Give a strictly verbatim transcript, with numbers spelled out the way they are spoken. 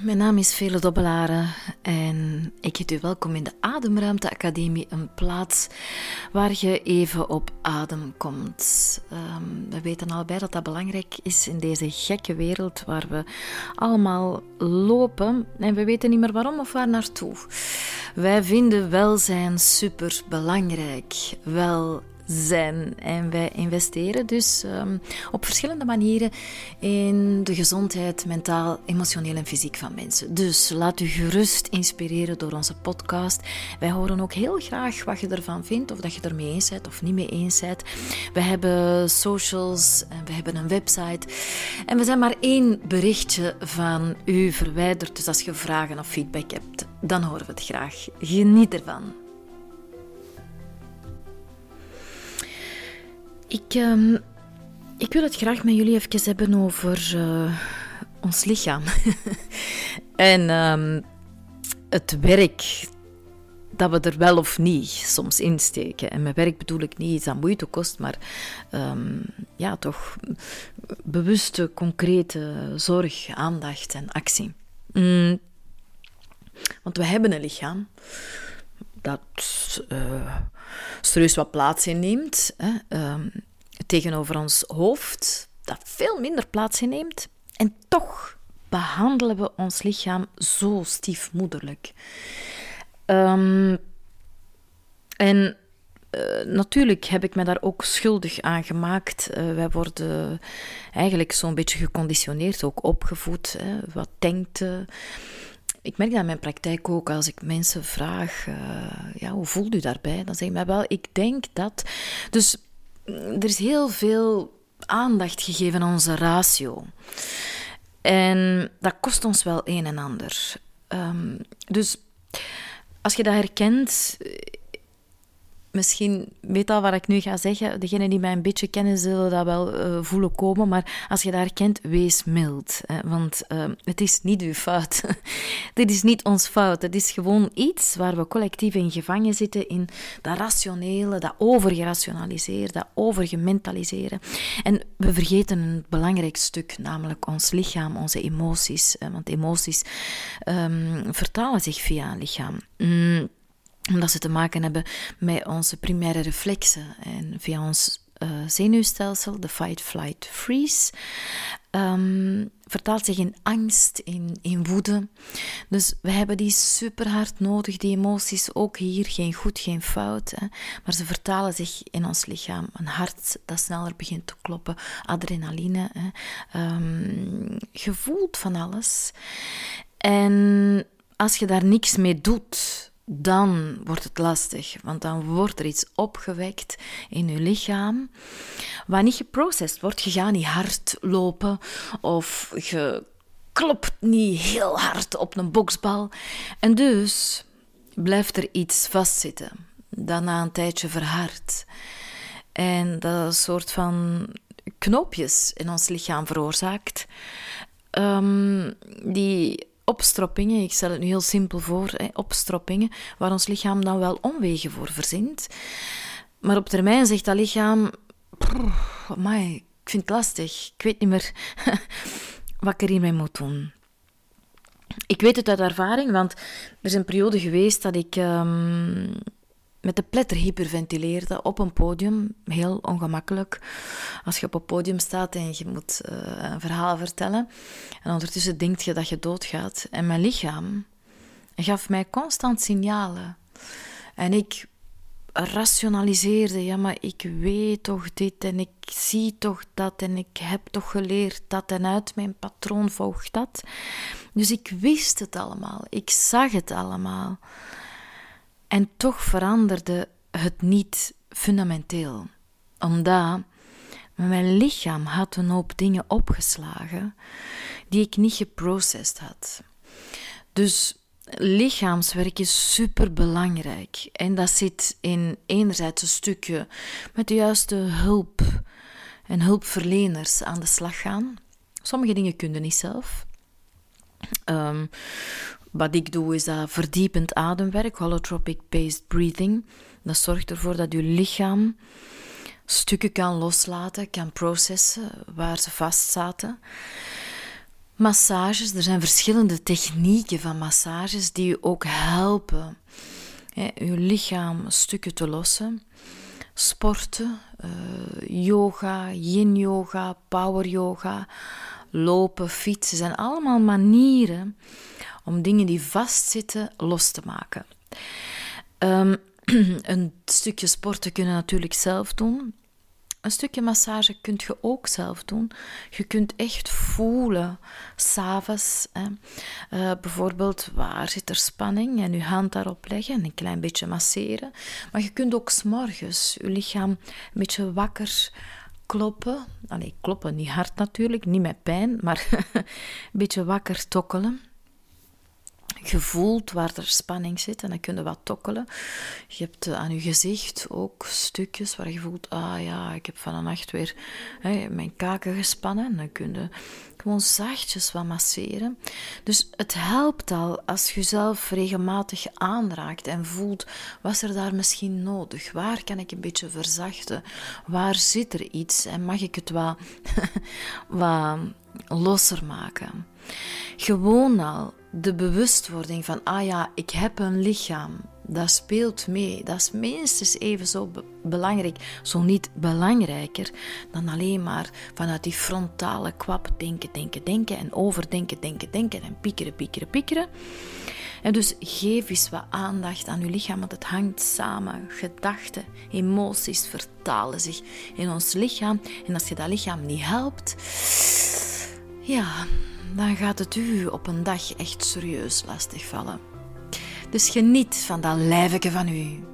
Mijn naam is Veerle Dobbelare en ik heet u welkom in de Ademruimte Academie, een plaats waar je even op adem komt. Um, we weten allebei dat dat belangrijk is in deze gekke wereld waar we allemaal lopen en we weten niet meer waarom of waar naartoe. Wij vinden welzijn super belangrijk, welzijn. En wij investeren dus um, op verschillende manieren in de gezondheid, mentaal, emotioneel en fysiek van mensen. Dus laat u gerust inspireren door onze podcast. Wij horen ook heel graag wat je ervan vindt, of dat je er mee eens bent of niet mee eens bent. We hebben socials en we hebben een website. En we zijn maar één berichtje van u verwijderd. Dus als je vragen of feedback hebt, dan horen we het graag. Geniet ervan. Ik, uh, ik wil het graag met jullie even hebben over uh, ons lichaam. en uh, het werk dat we er wel of niet soms insteken. En met werk bedoel ik niet iets dat moeite kost, maar um, ja, toch bewuste, concrete zorg, aandacht en actie. Mm. Want we hebben een lichaam dat uh, serieus wat plaats inneemt, hè, um, tegenover ons hoofd, dat veel minder plaats inneemt. En toch behandelen we ons lichaam zo stiefmoederlijk. Um, en uh, natuurlijk heb ik me daar ook schuldig aan gemaakt. Uh, wij worden eigenlijk zo'n beetje geconditioneerd, ook opgevoed. Hè. Wat denkt... Uh, Ik merk dat in mijn praktijk ook, als ik mensen vraag, uh, ja, hoe voelt u daarbij? Dan zeg ik mij wel, ik denk dat... Dus er is heel veel aandacht gegeven aan onze ratio. En dat kost ons wel een en ander. Um, dus als je dat herkent... Misschien weet al wat ik nu ga zeggen. Degenen die mij een beetje kennen zullen dat wel uh, voelen komen. Maar als je dat herkent, wees mild. Hè? Want uh, het is niet uw fout. Dit is niet ons fout. Het is gewoon iets waar we collectief in gevangen zitten. In dat rationele, dat overgerationaliseren, dat overgementaliseren. En we vergeten een belangrijk stuk, namelijk ons lichaam, onze emoties. Hè? Want emoties um, vertalen zich via een lichaam. Mm. Omdat ze te maken hebben met onze primaire reflexen. En via ons uh, zenuwstelsel, de fight, flight, freeze, um, vertaalt zich in angst, in, in woede. Dus we hebben die super hard nodig, die emoties. Ook hier geen goed, geen fout. Hè. Maar ze vertalen zich in ons lichaam. Een hart dat sneller begint te kloppen. Adrenaline. Hè. Um, je voelt van alles. En als je daar niks mee doet... dan wordt het lastig, want dan wordt er iets opgewekt in je lichaam wat niet geprocessed wordt. Je gaat niet hard lopen of je klopt niet heel hard op een boksbal. En dus blijft er iets vastzitten dat na een tijdje verhardt. En dat een soort van knoopjes in ons lichaam veroorzaakt, um, die... opstroppingen, ik stel het nu heel simpel voor, hè, opstroppingen, waar ons lichaam dan wel omwegen voor verzint. Maar op termijn zegt dat lichaam, amai, ik vind het lastig, ik weet niet meer wat ik er hiermee moet doen. Ik weet het uit ervaring, want er is een periode geweest dat ik um, met de pletter hyperventileerde op een podium, heel ongemakkelijk. Als je op een podium staat en je moet uh, een verhaal vertellen en ondertussen denk je dat je doodgaat. En mijn lichaam gaf mij constant signalen. En ik rationaliseerde, ja, maar ik weet toch dit en ik zie toch dat en ik heb toch geleerd dat en uit mijn patroon volgt dat. Dus ik wist het allemaal, ik zag het allemaal. En toch veranderde het niet fundamenteel. Omdat mijn lichaam had een hoop dingen opgeslagen die ik niet geprocessed had. Dus lichaamswerk is superbelangrijk. En dat zit in enerzijds een stukje met de juiste hulp en hulpverleners aan de slag gaan. Sommige dingen kun je niet zelf. Um, Wat ik doe is dat verdiepend ademwerk, holotropic-based breathing. Dat zorgt ervoor dat je lichaam stukken kan loslaten, kan processen waar ze vastzaten. Massages, er zijn verschillende technieken van massages die je ook helpen hè, je lichaam stukken te lossen. Sporten, uh, yoga, yin yoga, power yoga, lopen, fietsen, zijn allemaal manieren om dingen die vastzitten los te maken. Um, een stukje sporten kun je natuurlijk zelf doen. Een stukje massage kun je ook zelf doen. Je kunt echt voelen, 's avonds, hè. Uh, bijvoorbeeld, waar zit er spanning? En je hand daarop leggen en een klein beetje masseren. Maar je kunt ook 's morgens je lichaam een beetje wakker kloppen. Allee, kloppen, niet hard natuurlijk, niet met pijn, maar een beetje wakker tokkelen. Je voelt waar er spanning zit en dan kun je wat tokkelen. Je hebt aan je gezicht ook stukjes waar je voelt, ah ja, ik heb van een nacht weer hè, mijn kaken gespannen. En dan kun je gewoon zachtjes wat masseren. Dus het helpt al als je jezelf regelmatig aanraakt en voelt, wat is er daar misschien nodig? Waar kan ik een beetje verzachten? Waar zit er iets? En mag ik het wat, wat losser maken? Gewoon al de bewustwording van, ah ja, ik heb een lichaam, dat speelt mee. Dat is minstens even zo be- belangrijk, zo niet belangrijker, dan alleen maar vanuit die frontale kwap denken, denken, denken en overdenken, denken, denken en piekeren, piekeren, piekeren. En dus geef eens wat aandacht aan uw lichaam, want het hangt samen. Gedachten, emoties vertalen zich in ons lichaam. En als je dat lichaam niet helpt, ja, dan gaat het u op een dag echt serieus lastigvallen. Dus geniet van dat lijfje van u.